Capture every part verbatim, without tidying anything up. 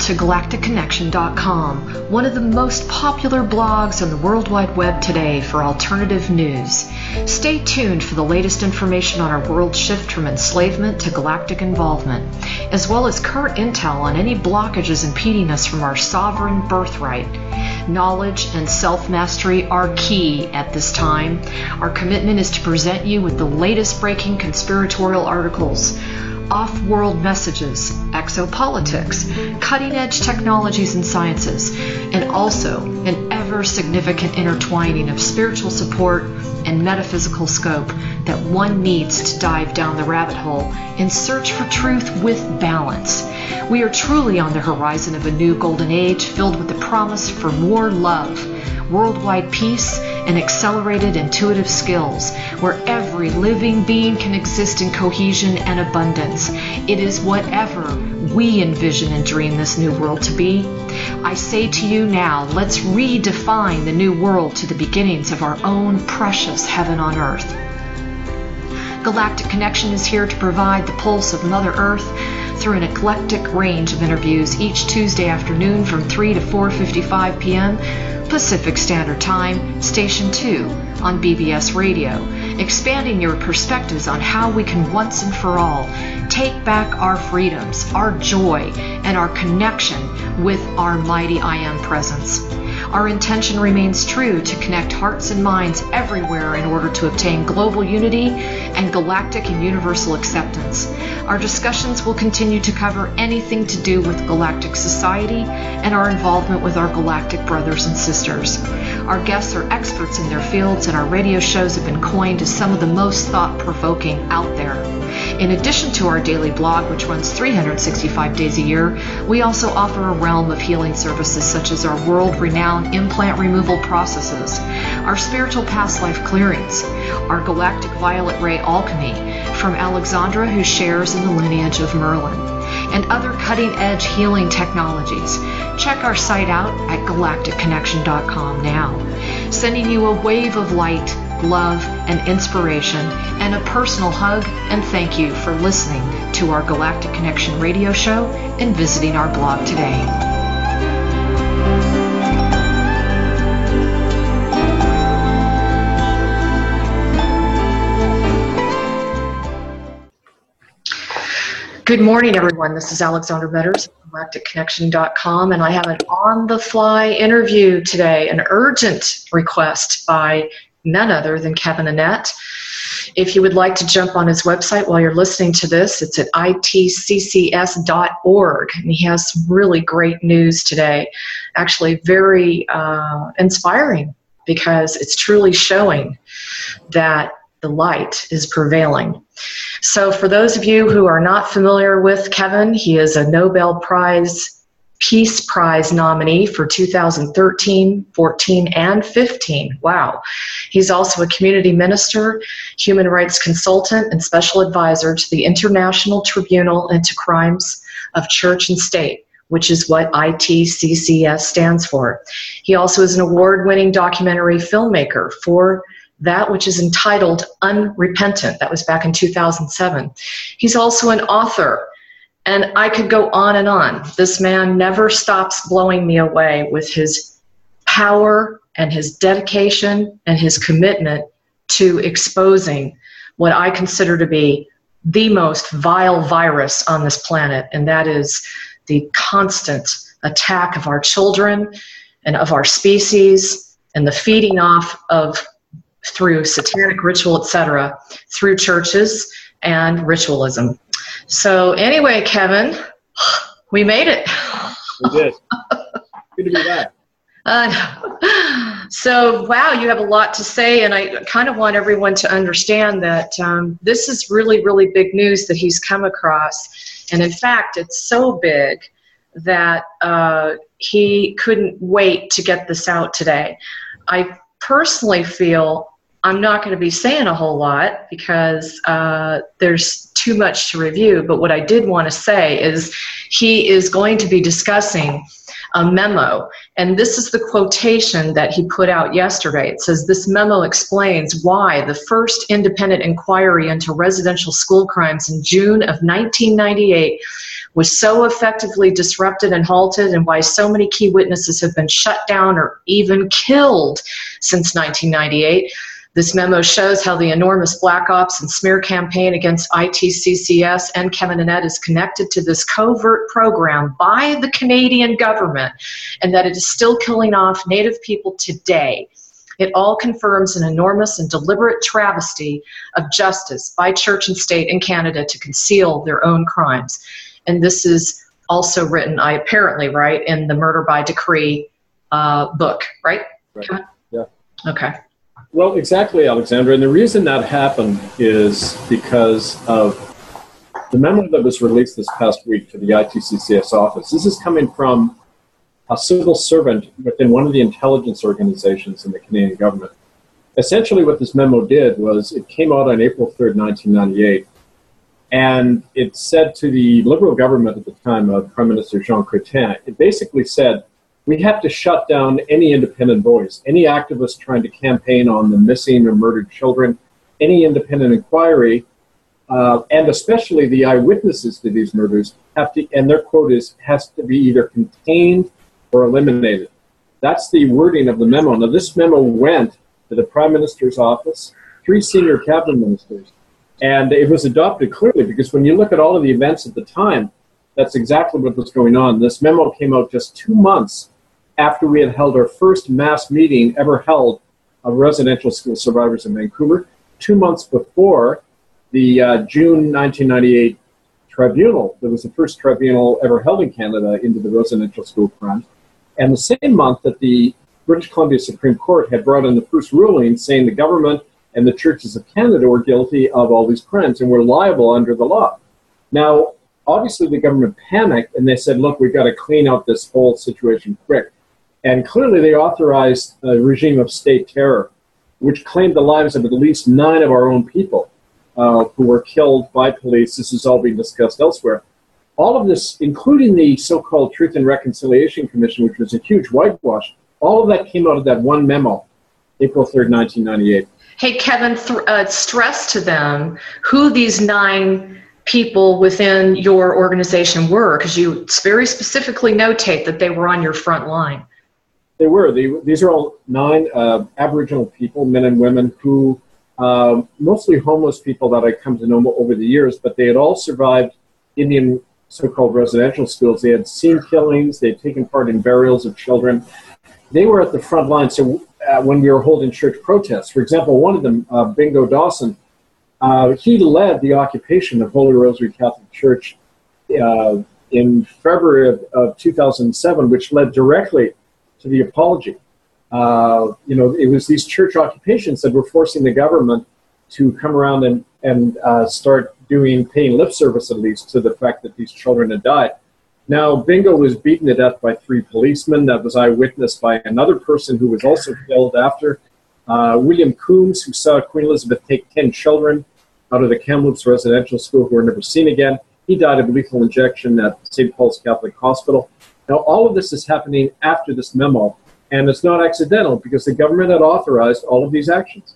to galactic connection dot com, one of the most popular blogs on the World Wide Web today for alternative news. Stay tuned for the latest information on our world shift from enslavement to galactic involvement, as well as current intel on any blockages impeding us from our sovereign birthright. Knowledge and self-mastery are key at this time. Our commitment is to present you with the latest breaking conspiratorial articles, off-world messages, exopolitics, cutting-edge technologies and sciences, and also an ever-significant intertwining of spiritual support and metaphysical scope that one needs to dive down the rabbit hole in search for truth with balance. We are truly on the horizon of a new golden age filled with the promise for more love, worldwide peace, and accelerated intuitive skills, where every living being can exist in cohesion and abundance. It is whatever we envision and dream this new world to be. I say to you now, let's redefine the new world to the beginnings of our own precious heaven on earth. Galactic Connection is here to provide the pulse of Mother Earth through an eclectic range of interviews each Tuesday afternoon from three to four fifty-five p.m. Pacific Standard Time, Station two on B B S Radio, expanding your perspectives on how we can once and for all take back our freedoms, our joy, and our connection with our mighty I Am presence. Our intention remains true to connect hearts and minds everywhere in order to obtain global unity and galactic and universal acceptance. Our discussions will continue to cover anything to do with galactic society and our involvement with our galactic brothers and sisters. Our guests are experts in their fields, and our radio shows have been coined as some of the most thought-provoking out there. In addition to our daily blog, which runs three hundred sixty-five days a year, we also offer a realm of healing services such as our world-renowned implant removal processes, our spiritual past life clearings, our galactic violet ray alchemy from Alexandra, who shares in the lineage of Merlin, and other cutting-edge healing technologies. Check our site out at galactic connection dot com now, sending you a wave of light, love, and inspiration, and a personal hug and thank you for listening to our Galactic Connection radio show and visiting our blog today. Good morning, everyone. This is Alexandra Betters, galactic connection dot com, and I have an on-the-fly interview today, an urgent request by none other than Kevin Annett. If you would like to jump on his website while you're listening to this, it's at I T C C S dot org, and he has some really great news today, actually very uh, inspiring, because it's truly showing that the light is prevailing. So for those of you who are not familiar with Kevin, he is a Nobel Prize Peace Prize nominee for two thousand thirteen, fourteen, and fifteen. Wow. He's also a community minister, human rights consultant, and special advisor to the International Tribunal into Crimes of Church and State, which is what I T C C S stands for. He also is an award-winning documentary filmmaker for that which is entitled Unrepentant. That was back in two thousand seven. He's also an author, and I could go on and on. This man never stops blowing me away with his power and his dedication and his commitment to exposing what I consider to be the most vile virus on this planet, and that is the constant attack of our children and of our species, and the feeding off of through satanic ritual, et cetera, through churches and ritualism. So anyway, Kevin, we made it. We did. Good to be back. Uh, so, wow, you have a lot to say, and I kind of want everyone to understand that um, this is really, really big news that he's come across. And in fact, it's so big that uh, he couldn't wait to get this out today. I personally feel I'm not going to be saying a whole lot because uh, there's too much to review, but what I did want to say is he is going to be discussing a memo, and this is the quotation that he put out yesterday. It says, "This memo explains why the first independent inquiry into residential school crimes in June of nineteen ninety-eight was so effectively disrupted and halted, and why so many key witnesses have been shut down or even killed since nineteen ninety-eight. This memo shows how the enormous black ops and smear campaign against I T C C S and Kevin Annett is connected to this covert program by the Canadian government, and that it is still killing off Native people today. It all confirms an enormous and deliberate travesty of justice by church and state in Canada to conceal their own crimes. And this is also written, I apparently, right, in the Murder by Decree uh, book, right? Right. Yeah. Okay. Well, exactly, Alexandra. And the reason that happened is because of the memo that was released this past week to the I T C C S office. This is coming from a civil servant within one of the intelligence organizations in the Canadian government. Essentially what this memo did was it came out on April third, nineteen ninety-eight, and it said to the Liberal government at the time of Prime Minister Jean Chrétien, it basically said, we have to shut down any independent voice, any activist trying to campaign on the missing or murdered children, any independent inquiry, uh, and especially the eyewitnesses to these murders have to, and their quote is, has to be either contained or eliminated. That's the wording of the memo. Now, this memo went to the Prime Minister's office, three senior cabinet ministers, and it was adopted clearly because when you look at all of the events at the time, that's exactly what was going on. This memo came out just two months after we had held our first mass meeting ever held of residential school survivors in Vancouver, two months before the uh, June nineteen ninety-eight tribunal. That was the first tribunal ever held in Canada into the residential school crimes. And the same month that the British Columbia Supreme Court had brought in the first ruling saying the government and the churches of Canada were guilty of all these crimes and were liable under the law. Now, obviously the government panicked and they said, look, we've got to clean out this whole situation quick. And clearly they authorized a regime of state terror, which claimed the lives of at least nine of our own people uh, who were killed by police. This is all being discussed elsewhere. All of this, including the so-called Truth and Reconciliation Commission, which was a huge whitewash, all of that came out of that one memo, April third, nineteen ninety-eight. Hey, Kevin, th- uh, stress to them who these nine people within your organization were, because you very specifically notate that they were on your front line. They were. They, these are all nine uh, Aboriginal people, men and women, who uh, mostly homeless people that I come to know over the years, but they had all survived Indian so-called residential schools. They had seen killings. They had taken part in burials of children. They were at the front line. So uh, when we were holding church protests, for example, one of them, uh, Bingo Dawson, uh, he led the occupation of Holy Rosary Catholic Church uh, in February of, of two thousand seven, which led directly to the apology. Uh, you know, it was these church occupations that were forcing the government to come around and, and uh, start doing, paying lip service at least to the fact that these children had died. Now, Bingo was beaten to death by three policemen. That was eyewitnessed by another person who was also killed after. Uh, William Coombs, who saw Queen Elizabeth take ten children out of the Kamloops residential school who were never seen again. He died of lethal injection at Saint Paul's Catholic Hospital. Now, all of this is happening after this memo, and it's not accidental because the government had authorized all of these actions.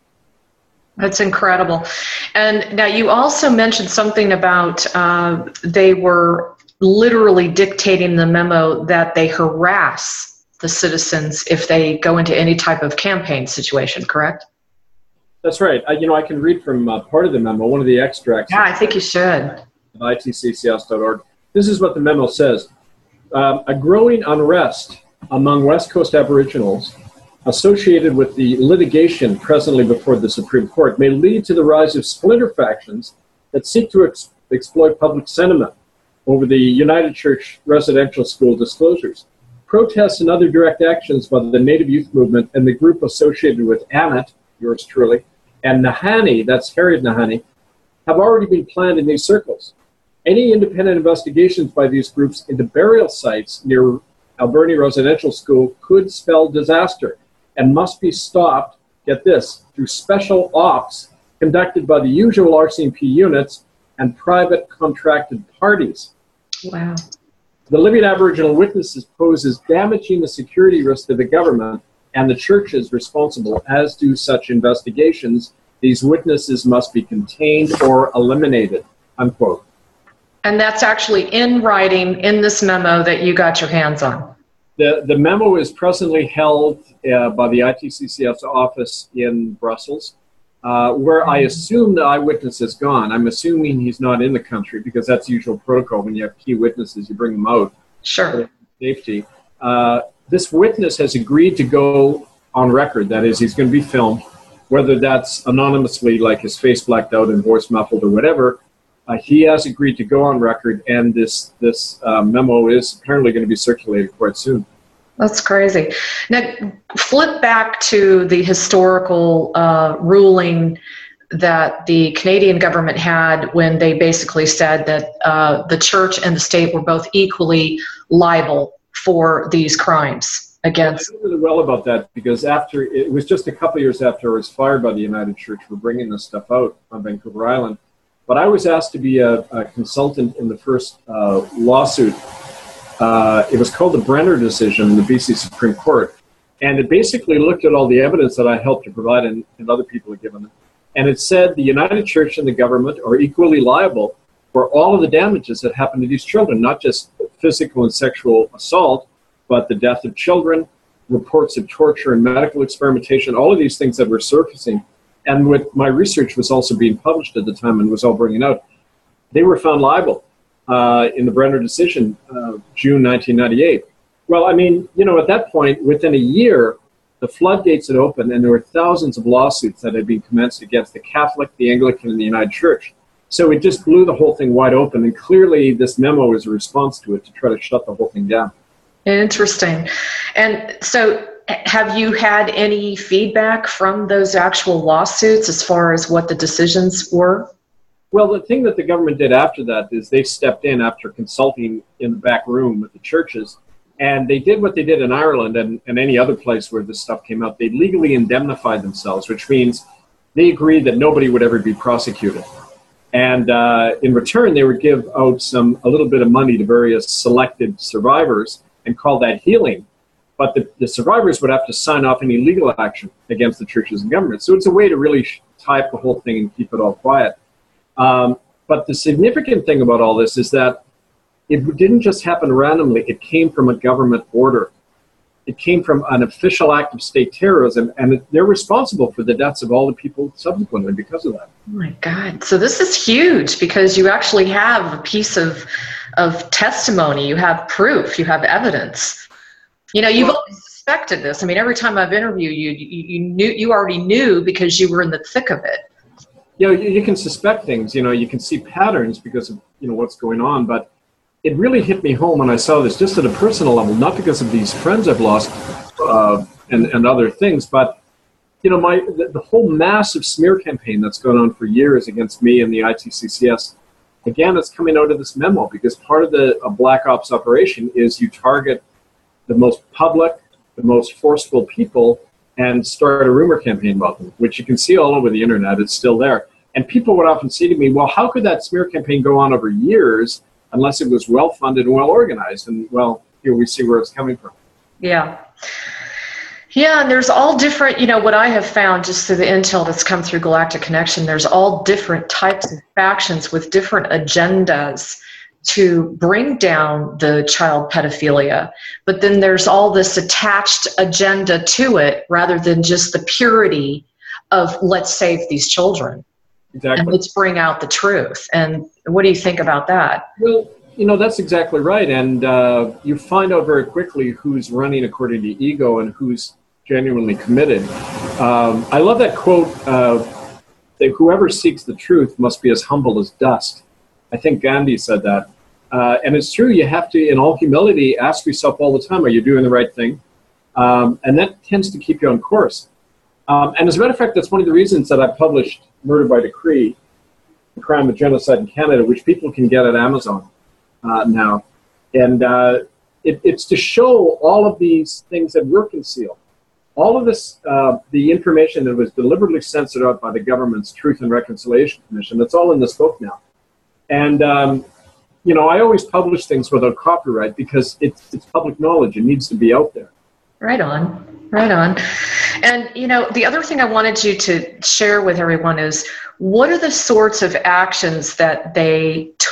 That's incredible. And now you also mentioned something about uh, they were literally dictating the memo that they harass the citizens if they go into any type of campaign situation, correct? That's right. I, you know, I can read from uh, part of the memo, one of the extracts. Yeah, I think you should. I T C C S dot org. This is what the memo says. Um, a growing unrest among West Coast Aboriginals associated with the litigation presently before the Supreme Court may lead to the rise of splinter factions that seek to ex- exploit public sentiment over the United Church residential school disclosures. Protests and other direct actions by the Native Youth Movement and the group associated with Annett, yours truly, and Nahanni, that's Harriet Nahanni, have already been planned in these circles. Any independent investigations by these groups into burial sites near Alberni Residential School could spell disaster and must be stopped, get this, through special ops conducted by the usual R C M P units and private contracted parties. Wow. The living Aboriginal witnesses pose as damaging the security risk to the government and the churches responsible, as do such investigations. These witnesses must be contained or eliminated, unquote. And that's actually in writing in this memo that you got your hands on. The, the memo is presently held uh, by the I T C C F's office in Brussels, uh, where I assume the eyewitness has gone. I'm assuming he's not in the country because that's usual protocol. When you have key witnesses, you bring them out. Sure. For safety. Uh, this witness has agreed to go on record. That is, he's going to be filmed, whether that's anonymously, like his face blacked out and voice muffled or whatever. Uh, he has agreed to go on record, and this this uh, memo is apparently going to be circulated quite soon. That's crazy. Now, flip back to the historical uh, ruling that the Canadian government had when they basically said that uh, the church and the state were both equally liable for these crimes against. I know really well about that because after it was just a couple of years after I was fired by the United Church for bringing this stuff out on Vancouver Island. But I was asked to be a, a consultant in the first uh, lawsuit. Uh, it was called the Brenner decision in the B C Supreme Court. And it basically looked at all the evidence that I helped to provide and, and other people had given them. And it said the United Church and the government are equally liable for all of the damages that happened to these children, not just physical and sexual assault, but the death of children, reports of torture and medical experimentation, all of these things that were surfacing. And what my research was also being published at the time and was all bringing out, they were found liable uh, in the Brenner decision, uh, June nineteen ninety-eight. Well, I mean, you know, at that point, within a year, the floodgates had opened and there were thousands of lawsuits that had been commenced against the Catholic, the Anglican, and the United Church. So it just blew the whole thing wide open. And clearly this memo was a response to it to try to shut the whole thing down. Interesting. And so have you had any feedback from those actual lawsuits as far as what the decisions were? Well, the thing that the government did after that is they stepped in after consulting in the back room with the churches, and they did what they did in Ireland and, and any other place where this stuff came out. They legally indemnified themselves, which means they agreed that nobody would ever be prosecuted. And uh, in return, they would give out some a little bit of money to various selected survivors and call that healing. But the, the survivors would have to sign off any legal action against the churches and government. So it's a way to really tie up the whole thing and keep it all quiet. Um, but the significant thing about all this is that it didn't just happen randomly. It came from a government order. It came from an official act of state terrorism, and they're responsible for the deaths of all the people subsequently because of that. Oh my God. So this is huge because you actually have a piece of, of testimony. You have proof. You have evidence. You know, you've always suspected this. I mean, every time I've interviewed you, you, you knew, you already knew because you were in the thick of it. You know, you, you can suspect things. You know, you can see patterns because of, you know, what's going on. But it really hit me home when I saw this, just at a personal level, not because of these friends I've lost uh, and, and other things, but, you know, my the, the whole massive smear campaign that's gone on for years against me and the I T C C S, again, it's coming out of this memo because part of the a Black Ops operation is you target the most public, the most forceful people and start a rumor campaign about them, which you can see all over the internet. It's still there. And people would often say to me, well, how could that smear campaign go on over years unless it was well-funded and well-organized? And, well, here we see where it's coming from. Yeah. Yeah, and there's all different, you know, what I have found just through the intel that's come through Galactic Connection, there's all different types of factions with different agendas to bring down the child pedophilia. But then there's all this attached agenda to it rather than just the purity of let's save these children. Exactly. And let's bring out the truth. And what do you think about that? Well, you know, that's exactly right. And uh, you find out very quickly who's running according to ego and who's genuinely committed. Um, I love that quote, uh, that whoever seeks the truth must be as humble as dust. I think Gandhi said that. Uh, and it's true, you have to, in all humility, ask yourself all the time, are you doing the right thing? Um, and that tends to keep you on course. Um, and as a matter of fact, that's one of the reasons that I published Murder by Decree, The Crime of Genocide in Canada, which people can get at Amazon uh, now. And uh, it, it's to show all of these things that were concealed. All of this, uh, the information that was deliberately censored out by the government's Truth and Reconciliation Commission, that's all in this book now. And, um, you know, I always publish things without copyright because it's, it's public knowledge. It needs to be out there. Right on, right on. And, you know, the other thing I wanted you to share with everyone is what are the sorts of actions that they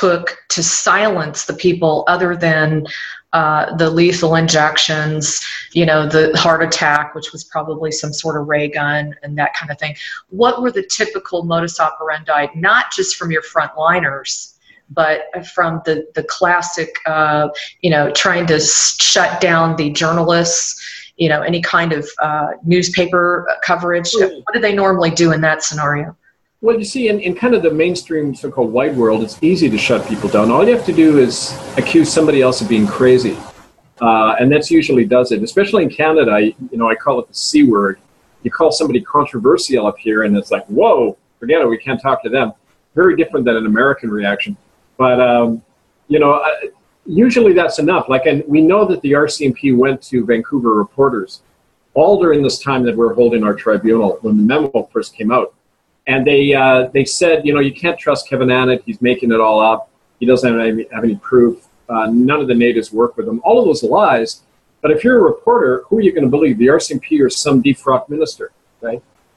took to silence the people other than uh, the lethal injections, you know, the heart attack, which was probably some sort of ray gun and that kind of thing. What were the typical modus operandi, not just from your frontliners, but from the, the classic, uh, you know, trying to shut down the journalists, you know, any kind of uh, newspaper coverage? What do they normally do in that scenario? Well, you see, in, in kind of the mainstream so-called white world, it's easy to shut people down. All you have to do is accuse somebody else of being crazy. Uh, and that's usually does it, especially in Canada. You know, I call it the C word. You call somebody controversial up here, and it's like, whoa, forget it, we can't talk to them. Very different than an American reaction. But, um, you know, I, usually that's enough. Like, and we know that the R C M P went to Vancouver reporters all during this time that we're holding our tribunal when the memo first came out. And they uh, they said, you know, you can't trust Kevin Annett. He's making it all up. He doesn't have any, have any proof. Uh, none of the natives work with him. All of those lies. But if you're a reporter, who are you going to believe? The R C M P or some defrocked minister, right?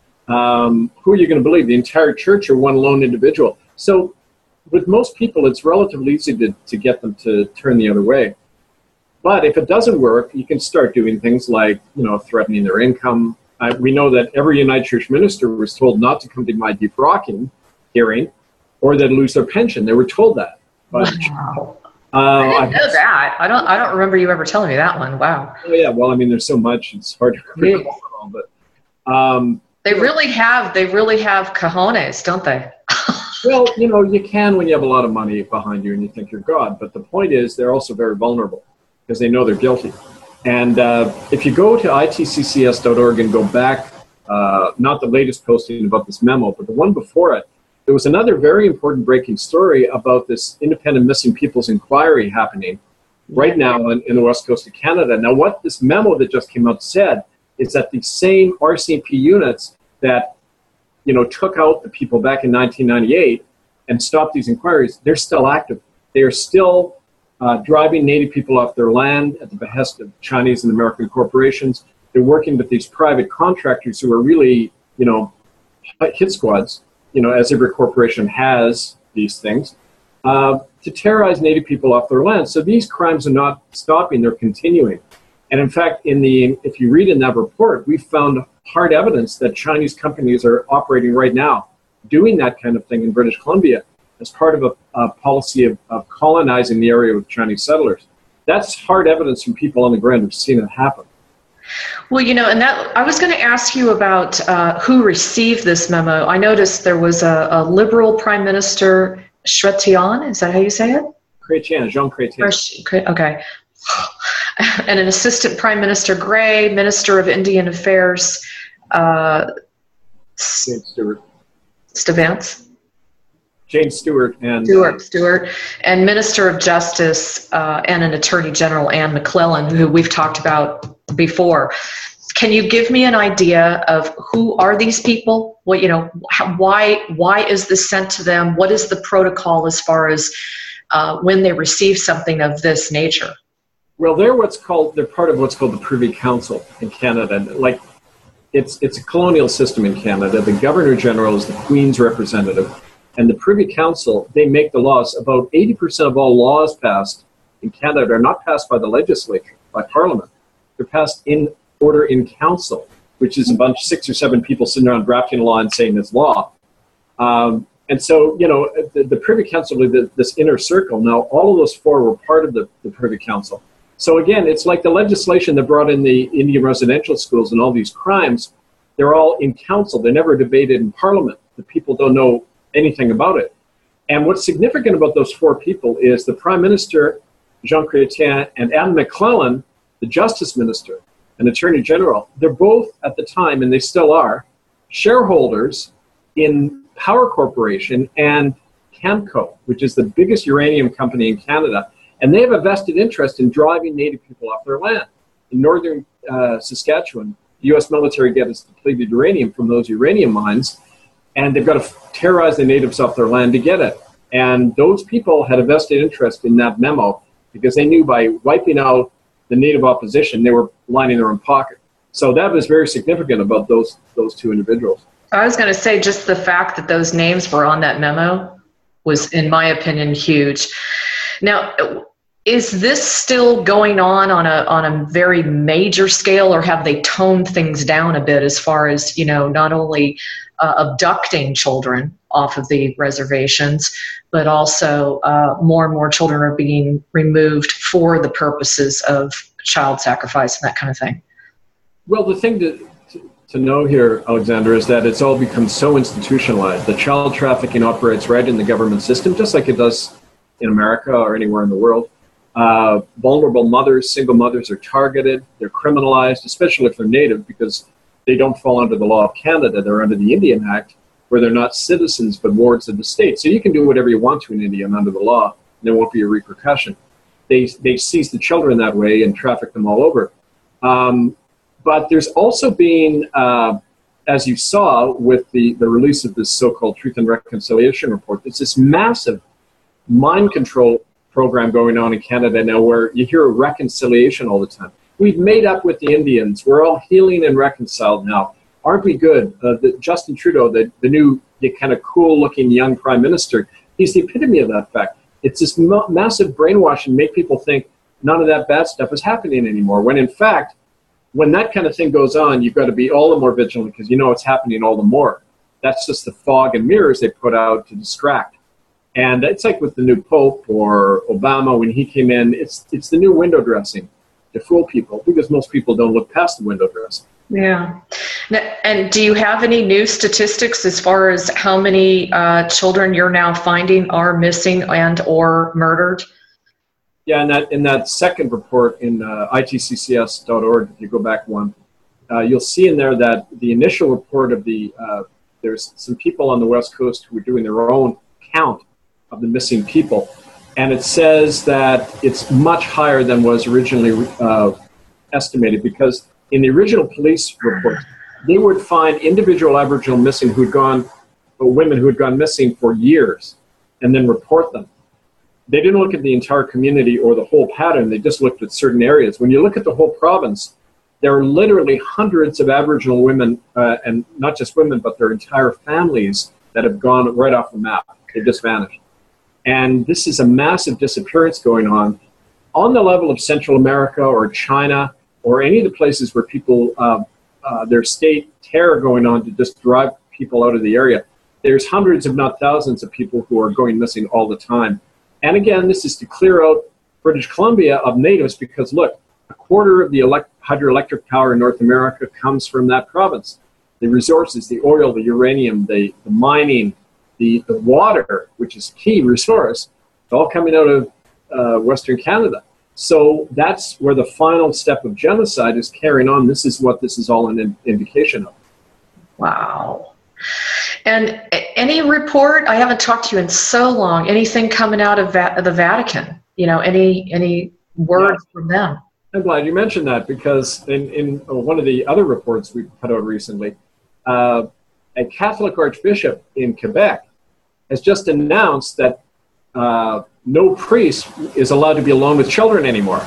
Um, who are you going to believe? The entire church or one lone individual? So with most people, it's relatively easy to, to get them to turn the other way. But if it doesn't work, you can start doing things like, you know, threatening their income. Uh, we know that every United Church minister was told not to come to my defrocking hearing or they'd lose their pension. They were told that. But, wow. uh, I didn't know that. I don't I don't remember you ever telling me that one. Wow. Oh, yeah. Well, I mean, there's so much. It's hard to remember it all. But, um, they really have, they really have cojones, don't they? Well, you know, you can when you have a lot of money behind you and you think you're God. But the point is they're also very vulnerable because they know they're guilty. And uh, if you go to I T C C S dot org and go back, uh, not the latest posting about this memo, but the one before it, there was another very important breaking story about this independent missing people's inquiry happening right now in, in the west coast of Canada. Now, what this memo that just came out said is that the same R C M P units that, you know, took out the people back in nineteen ninety-eight and stopped these inquiries, they're still active. They are still Uh, driving Native people off their land at the behest of Chinese and American corporations. They're working with these private contractors who are really, you know, hit squads, you know, as every corporation has these things, uh, to terrorize Native people off their land. So these crimes are not stopping, they're continuing. And in fact, in the if you read in that report, we found hard evidence that Chinese companies are operating right now, doing that kind of thing in British Columbia, as part of a, a policy of, of colonizing the area with Chinese settlers. That's hard evidence from people on the ground who've seen it happen. Well, you know, and that I was going to ask you about uh, who received this memo. I noticed there was a, a liberal Prime Minister, Chrétien, is that how you say it? Chrétien, Jean Chrétien. Okay. And an Assistant Prime Minister Gray, Minister of Indian Affairs, uh, Jane Stewart. Stevens? Jane Stewart and Stewart, Stewart, and Minister of Justice uh, and an Attorney General, Anne McClellan, who we've talked about before. Can you give me an idea of who are these people? What, you know, how, why why is this sent to them? What is the protocol as far as uh, when they receive something of this nature? Well, they're what's called they're part of what's called the Privy Council in Canada. Like, it's it's a colonial system in Canada. The Governor General is the Queen's representative. And the Privy Council, they make the laws. About eighty percent of all laws passed in Canada are not passed by the legislature, by Parliament. They're passed in order in council, which is a bunch, six or seven people sitting around drafting a law and saying it's law. Um, and so, you know, the, the Privy Council, the, this inner circle, now all of those four were part of the, the Privy Council. So again, it's like the legislation that brought in the Indian residential schools and all these crimes. They're all in council. They're never debated in Parliament. The people don't know anything about it. And what's significant about those four people is the Prime Minister, Jean Chrétien, and Anne McClellan, the Justice Minister and Attorney General. They're both, at the time, and they still are, shareholders in Power Corporation and Camco, which is the biggest uranium company in Canada. And they have a vested interest in driving Native people off their land. In northern uh, Saskatchewan, the U S military gets depleted uranium from those uranium mines, and they've got to terrorize the natives off their land to get it. And those people had a vested interest in that memo because they knew by wiping out the native opposition, they were lining their own pocket. So that was very significant about those those two individuals. I was going to say just the fact that those names were on that memo was, in my opinion, huge. Now, is this still going on on a on a very major scale, or have they toned things down a bit as far as, you know, not only uh, abducting children off of the reservations, but also uh, more and more children are being removed for the purposes of child sacrifice and that kind of thing? Well, the thing to, to, to know here, Alexandra, is that it's all become so institutionalized. The child trafficking operates right in the government system, just like it does in America or anywhere in the world. Uh, vulnerable mothers, single mothers are targeted. They're criminalized, especially if they're Native, because they don't fall under the law of Canada. They're under the Indian Act, where they're not citizens but wards of the state. So you can do whatever you want to in India and under the law, and there won't be a repercussion. They, they seize the children that way and traffic them all over. Um, but there's also been, uh, as you saw with the, the release of this so-called Truth and Reconciliation Report, there's this massive mind control program going on in Canada now where you hear of reconciliation all the time. We've made up with the Indians. We're all healing and reconciled now. Aren't we good? Uh, the, Justin Trudeau, the, the new the kind of cool-looking young prime minister, he's the epitome of that fact. It's this ma- massive brainwashing, make people think none of that bad stuff is happening anymore, when in fact, when that kind of thing goes on, you've got to be all the more vigilant because you know it's happening all the more. That's just the fog and mirrors they put out to distract. And it's like with the new Pope or Obama when he came in, it's it's the new window dressing to fool people because most people don't look past the window dressing. Yeah. And do you have any new statistics as far as how many uh, children you're now finding are missing and or murdered? Yeah, in that in that second report in uh, I T C C S dot org, if you go back one, uh, you'll see in there that the initial report of the, uh, there's some people on the West Coast who are doing their own count of the missing people. And it says that it's much higher than was originally uh, estimated because in the original police report, they would find individual Aboriginal missing who'd gone, or women who had gone missing for years and then report them. They didn't look at the entire community or the whole pattern. They just looked at certain areas. When you look at the whole province, there are literally hundreds of Aboriginal women, uh, and not just women, but their entire families that have gone right off the map. They've just vanished. And this is a massive disappearance going on on the level of Central America or China or any of the places where people, uh, uh, there's state terror going on to just drive people out of the area. There's hundreds, if not thousands, of people who are going missing all the time. And again, this is to clear out British Columbia of natives because, look, a quarter of the elect- hydroelectric power in North America comes from that province. The resources, the oil, the uranium, the, the mining, The, the water, which is key resource, it's all coming out of uh, Western Canada. So that's where the final step of genocide is carrying on. This is what this is all an in- indication of. Wow. And any report, I haven't talked to you in so long, anything coming out of Va- the Vatican? You know, any any words yeah. from them? I'm glad you mentioned that because in, in one of the other reports we put out recently, uh, a Catholic archbishop in Quebec has just announced that uh, no priest is allowed to be alone with children anymore.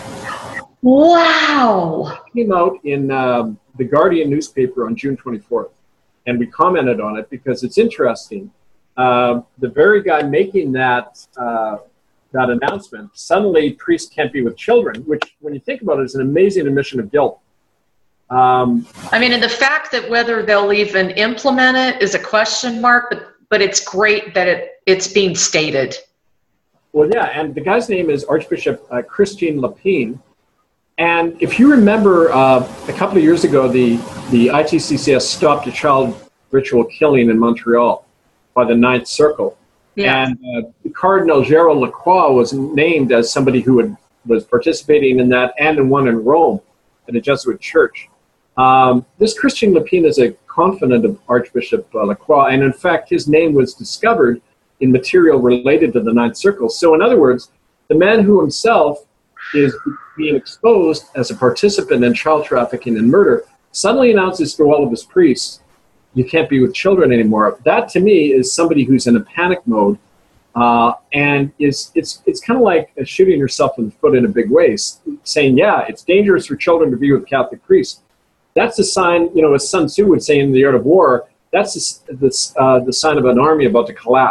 Wow. It came out in um, the Guardian newspaper on June twenty-fourth, and we commented on it because it's interesting. Uh, the very guy making that uh, that announcement, suddenly priests can't be with children, which when you think about it is an amazing admission of guilt. Um, I mean, and the fact that whether they'll even implement it is a question mark, but, but it's great that it, it's being stated. Well, yeah, and the guy's name is Archbishop uh, Christine Lapine. And if you remember, uh, a couple of years ago, the, the I T C C S stopped a child ritual killing in Montreal by the Ninth Circle. Yeah. And uh, Cardinal Gerald Lacroix was named as somebody who had, was participating in that and in one in Rome at a Jesuit church. Um, this Christian Lapine is a confidant of Archbishop uh, Lacroix, and in fact, his name was discovered in material related to the Ninth Circle. So in other words, the man who himself is being exposed as a participant in child trafficking and murder suddenly announces to all of his priests, you can't be with children anymore. That to me is somebody who's in a panic mode uh, and is it's it's kind of like shooting yourself in the foot in a big way, saying, yeah, it's dangerous for children to be with Catholic priests. That's the sign, you know, as Sun Tzu would say in The Art of War, that's the, the, uh, the sign of an army about to collapse.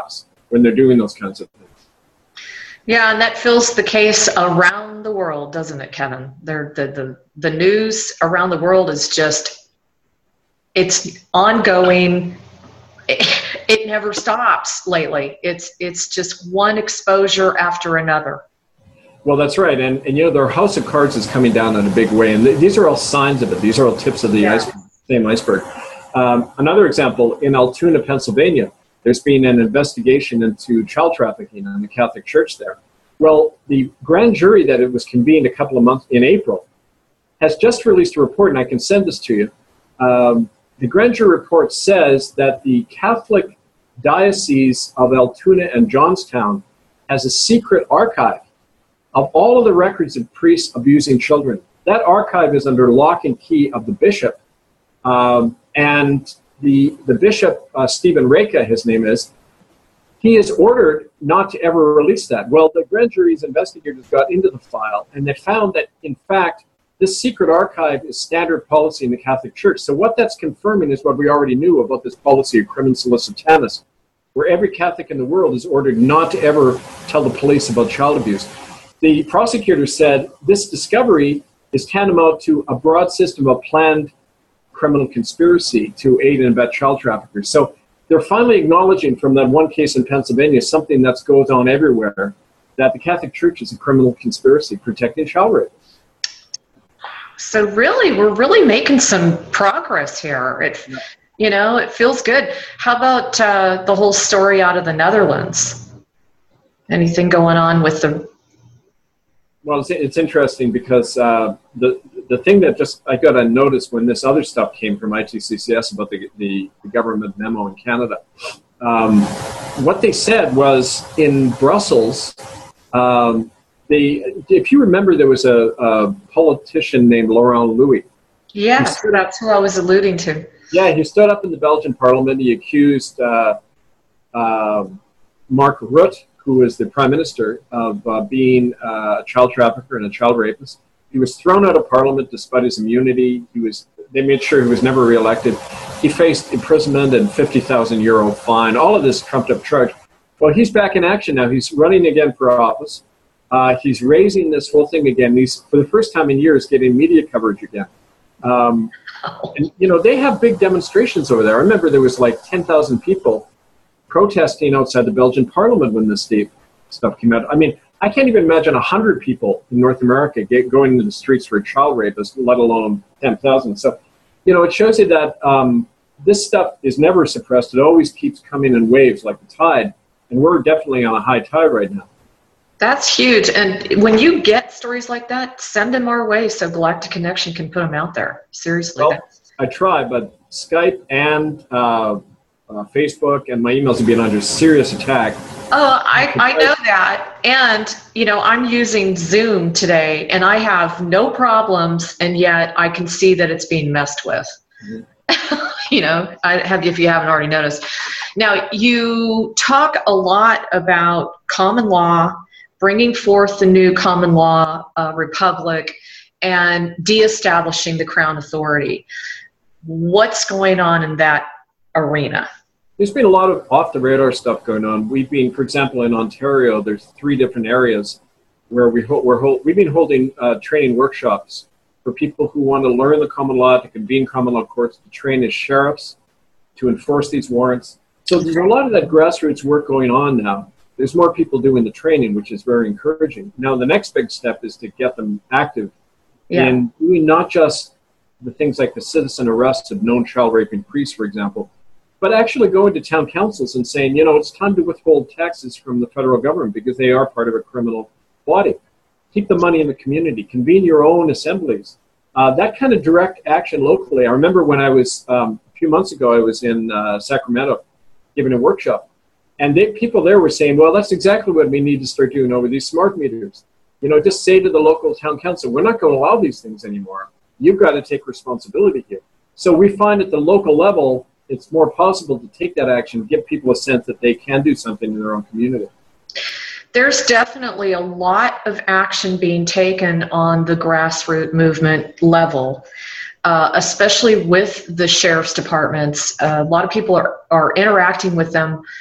when they're doing those kinds of things. Yeah, and that feels the case around the world, doesn't it, Kevin? They're, the, the, the news around the world is just, it's ongoing. It, it never stops lately. It's, it's just one exposure after another. Well, that's right. And, and you know, their house of cards is coming down in a big way. And th- these are all signs of it. These are all tips of the Yeah. iceberg, same iceberg. Um, another example, in Altoona, Pennsylvania, there's been an investigation into child trafficking in the Catholic Church there. Well, the grand jury that it was convened a couple of months in April has just released a report, and I can send this to you. Um, the grand jury report says that the Catholic Diocese of Altoona and Johnstown has a secret archive of all of the records of priests abusing children. That archive is under lock and key of the bishop. Um, and the, the bishop, uh, Stephen Reka, his name is, he is ordered not to ever release that. Well, the grand jury's investigators got into the file, and they found that, in fact, this secret archive is standard policy in the Catholic Church. So what that's confirming is what we already knew about this policy of crimen solicitanus, where every Catholic in the world is ordered not to ever tell the police about child abuse. The prosecutor said this discovery is tantamount to a broad system of planned criminal conspiracy to aid and abet child traffickers. So they're finally acknowledging from that one case in Pennsylvania, something that goes on everywhere, that the Catholic Church is a criminal conspiracy protecting child rape. So really, we're really making some progress here. It, yeah. You know, it feels good. How about uh, the whole story out of the Netherlands? Anything going on with the... Well, it's, it's interesting because uh, the the thing that just I got to notice when this other stuff came from I T C C S about the, the, the government memo in Canada, um, what they said was in Brussels, um, they, if you remember, there was a, a politician named Laurent Louis. Yes, stood, that's who I was alluding to. Yeah, he stood up in the Belgian parliament. He accused uh, uh, Mark Rutte, who was the prime minister, of uh, being uh, a child trafficker and a child rapist. He was thrown out of parliament despite his immunity. He was. They made sure he was never reelected. He faced imprisonment and fifty thousand euro fine, all of this trumped up charge. Well, he's back in action now. He's running again for office. Uh, he's raising this whole thing again. He's, for the first time in years, getting media coverage again. Um, and, you know, they have big demonstrations over there. I remember there was like ten thousand people protesting outside the Belgian parliament when this stuff came out. I mean, I can't even imagine one hundred people in North America get, going into the streets for a child rapist, let alone ten thousand. So, you know, it shows you that um, this stuff is never suppressed. It always keeps coming in waves like the tide, and we're definitely on a high tide right now. That's huge. And when you get stories like that, send them our way so Galactic Connection can put them out there. Seriously. Well, I try, but Skype and uh, uh, Facebook and my emails have been under serious attack. Oh, I, I know that. And, you know, I'm using Zoom today, and I have no problems, and yet I can see that it's being messed with. Mm-hmm. You know, I have, if you haven't already noticed. Now, you talk a lot about common law, bringing forth the new common law uh, republic, and de-establishing the Crown Authority. What's going on in that arena? There's been a lot of off-the-radar stuff going on. We've been, for example, in Ontario, there's three different areas where we ho- we're ho- we've been holding uh, training workshops for people who want to learn the common law, to convene common law courts, to train as sheriffs, to enforce these warrants. So there's a lot of that grassroots work going on now. There's more people doing the training, which is very encouraging. Now, the next big step is to get them active yeah. in doing not just the things like the citizen arrests of known child raping priests, for example, but actually going to town councils and saying, you know, it's time to withhold taxes from the federal government because they are part of a criminal body. Keep the money in the community. Convene your own assemblies. Uh, that kind of direct action locally. I remember when I was, um, a few months ago, I was in uh, Sacramento giving a workshop. And they, people there were saying, well, that's exactly what we need to start doing over these smart meters. You know, just say to the local town council, we're not going to allow these things anymore. You've got to take responsibility here. So we find at the local level, it's more possible to take that action, give people a sense that they can do something in their own community. There's definitely a lot of action being taken on the grassroots movement level, uh, especially with the sheriff's departments. Uh, a lot of people are, are interacting with them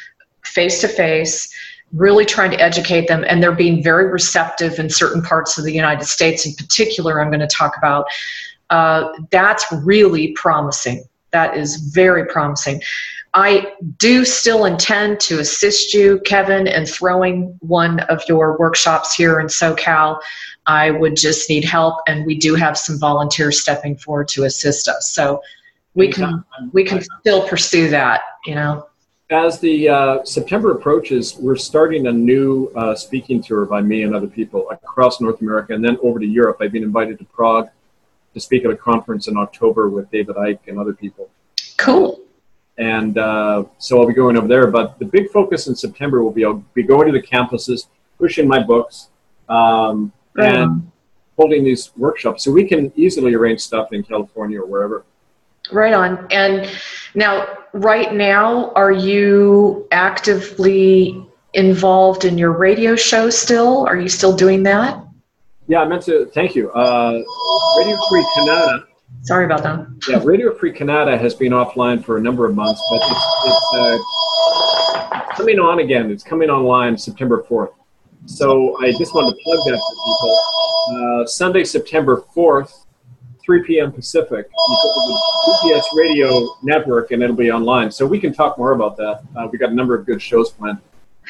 face-to-face, really trying to educate them, and they're being very receptive in certain parts of the United States in particular I'm going to talk about. Uh, that's really promising. That is very promising. I do still intend to assist you, Kevin, in throwing one of your workshops here in SoCal. I would just need help, and we do have some volunteers stepping forward to assist us. So we can we can still pursue that, you know. As the uh, September approaches, we're starting a new uh, speaking tour by me and other people across North America and then over to Europe. I've been invited to Prague to speak at a conference in October with David Icke and other people. Cool. And uh, so I'll be going over there. But the big focus in September will be I'll be going to the campuses, pushing my books, um, right and on. holding these workshops. So we can easily arrange stuff in California or wherever. Right on. And now, right now, are you actively involved in your radio show still? Are you still doing that? Yeah, I meant to, thank you. Uh, Radio Free Canada. Sorry about that. Yeah, Radio Free Canada has been offline for a number of months, but it's, it's uh, coming on again. It's coming online September fourth. So I just wanted to plug that for people. Uh, Sunday, September fourth, three p.m. Pacific, you go to the B P S Radio Network and it'll be online. So we can talk more about that. Uh, we've got a number of good shows planned.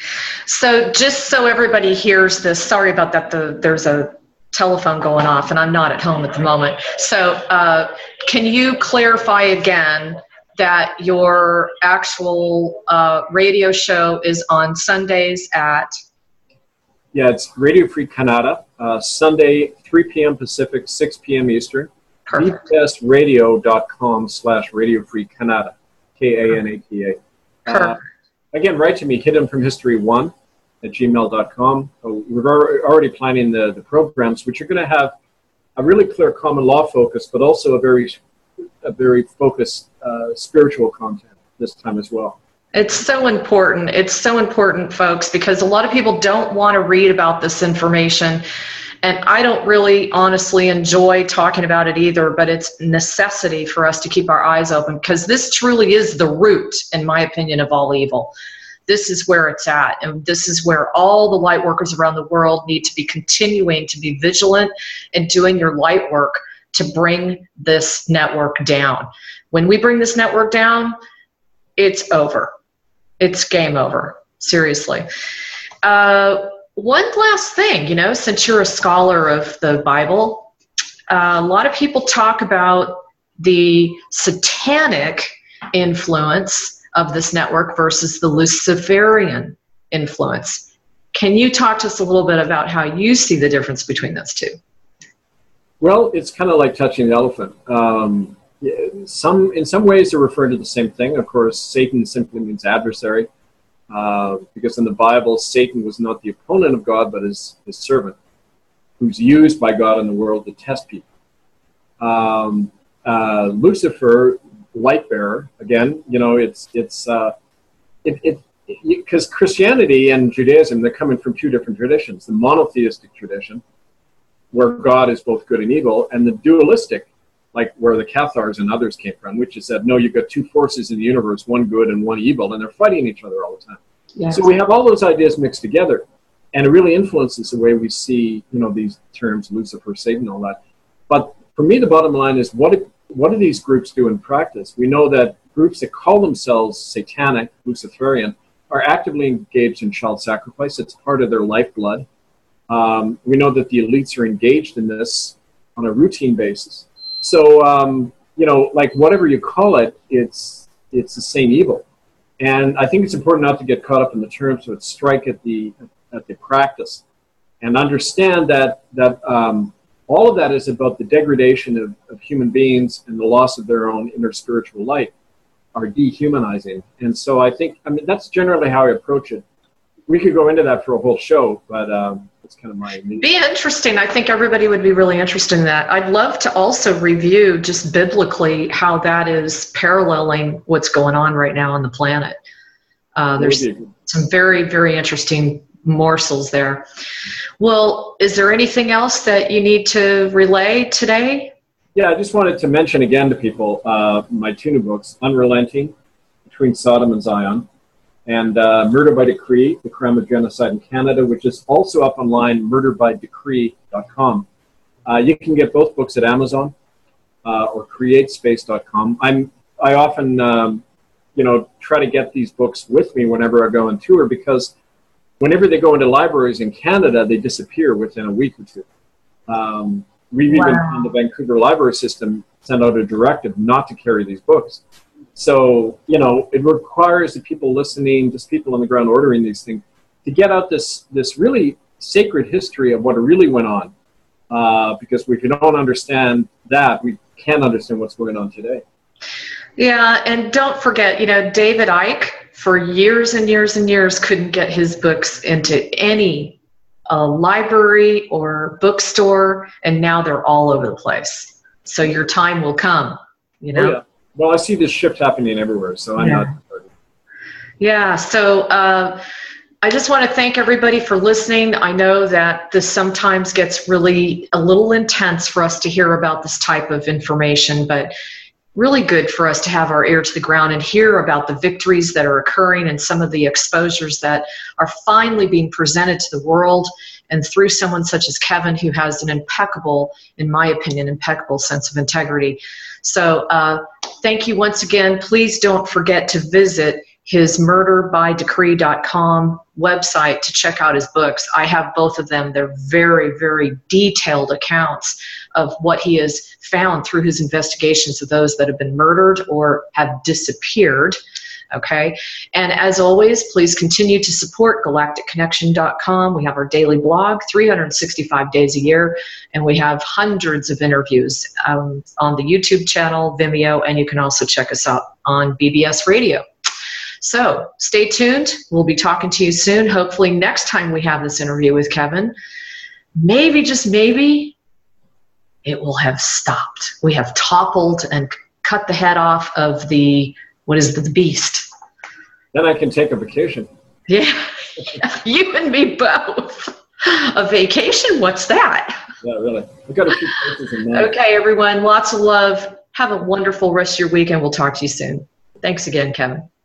So just so everybody hears this, sorry about that, the, there's a telephone going off and I'm not at home at the moment. So uh, can you clarify again that your actual uh, radio show is on Sundays at? Yeah, it's Radio Free Canada, uh, Sunday, three p.m. Pacific, six p.m. Eastern. B P S radio dot com slash Radio Free Canada, K A N A T A. Uh, again, write to me, hidden from history one at gmail dot com. Uh, we're already planning the, the programs, which are going to have a really clear common law focus, but also a very, a very focused uh, spiritual content this time as well. It's so important. It's so important, folks, because a lot of people don't want to read about this information. And I don't really honestly enjoy talking about it either, but it's necessity for us to keep our eyes open because this truly is the root, in my opinion, of all evil. This is where it's at. And this is where all the light workers around the world need to be continuing to be vigilant and doing your light work to bring this network down. When we bring this network down, it's over. It's game over. Seriously. Uh, One last thing, you know, since you're a scholar of the Bible, uh, a lot of people talk about the satanic influence of this network versus the Luciferian influence. Can you talk to us a little bit about how you see the difference between those two? Well, it's kind of like touching the elephant. Um, some, in some ways, they're referring to the same thing. Of course, Satan simply means adversary. Uh, because in the Bible, Satan was not the opponent of God, but his, his servant, who's used by God in the world to test people. Um, uh, Lucifer, light bearer, again, you know, it's, it's, uh, it, it, because Christianity and Judaism, they're coming from two different traditions. The monotheistic tradition, where God is both good and evil, and the dualistic, like where the Cathars and others came from, which is that, no, you've got two forces in the universe, one good and one evil, and they're fighting each other all the time. Yes. So we have all those ideas mixed together, and it really influences the way we see, you know, these terms, Lucifer, Satan, all that. But for me, the bottom line is, what, what do these groups do in practice? We know that groups that call themselves satanic, Luciferian, are actively engaged in child sacrifice. It's part of their lifeblood. Um, we know that the elites are engaged in this on a routine basis. So, um, you know, like whatever you call it, it's it's the same evil. And I think it's important not to get caught up in the terms, but strike at the at the practice and understand that that um, all of that is about the degradation of, of human beings and the loss of their own inner spiritual light are dehumanizing. And so I think, I mean, that's generally how I approach it. We could go into that for a whole show, but um, it's kind of my... Be interesting. I think everybody would be really interested in that. I'd love to also review just biblically how that is paralleling what's going on right now on the planet. Uh, there's some very, very interesting morsels there. Well, is there anything else that you need to relay today? Yeah, I just wanted to mention again to people uh, my two new books, Unrelenting, Between Sodom and Zion, and uh, Murder by Decree, The Crime of Genocide in Canada, which is also up online, murder by decree dot com. Uh, you can get both books at Amazon uh, or create space dot com. I'm, I often, um, you know, try to get these books with me whenever I go on tour, because whenever they go into libraries in Canada, they disappear within a week or two. Um, we've wow. even, in the Vancouver library system, sent out a directive not to carry these books. So, you know, it requires the people listening, just people on the ground ordering these things, to get out this, this really sacred history of what really went on. Uh, because if you don't understand that, we can't understand what's going on today. Yeah, and don't forget, you know, David Icke, for years and years and years, couldn't get his books into any uh, library or bookstore, and now they're all over the place. So your time will come, you know? Oh, yeah. Well, I see this shift happening everywhere, so I'm yeah. not... Yeah, so uh, I just want to thank everybody for listening. I know that this sometimes gets really a little intense for us to hear about this type of information, but really good for us to have our ear to the ground and hear about the victories that are occurring and some of the exposures that are finally being presented to the world, and through someone such as Kevin, who has an impeccable, in my opinion, impeccable sense of integrity. So uh, thank you once again. Please don't forget to visit his murder by decree dot com website to check out his books. I have both of them. They're very, very detailed accounts of what he has found through his investigations of those that have been murdered or have disappeared. Okay. And as always, please continue to support galactic connection dot com. We have our daily blog three hundred sixty-five days a year, and we have hundreds of interviews um, on the YouTube channel, Vimeo, and you can also check us out on B B S Radio. So stay tuned. We'll be talking to you soon. Hopefully next time we have this interview with Kevin, maybe, just maybe, it will have stopped. We have toppled and cut the head off of the, what is the, the beast. Then I can take a vacation. Yeah, you and me both. A vacation? What's that? Yeah, really. I've got a few places in mind. Okay, everyone. Lots of love. Have a wonderful rest of your week, and we'll talk to you soon. Thanks again, Kevin.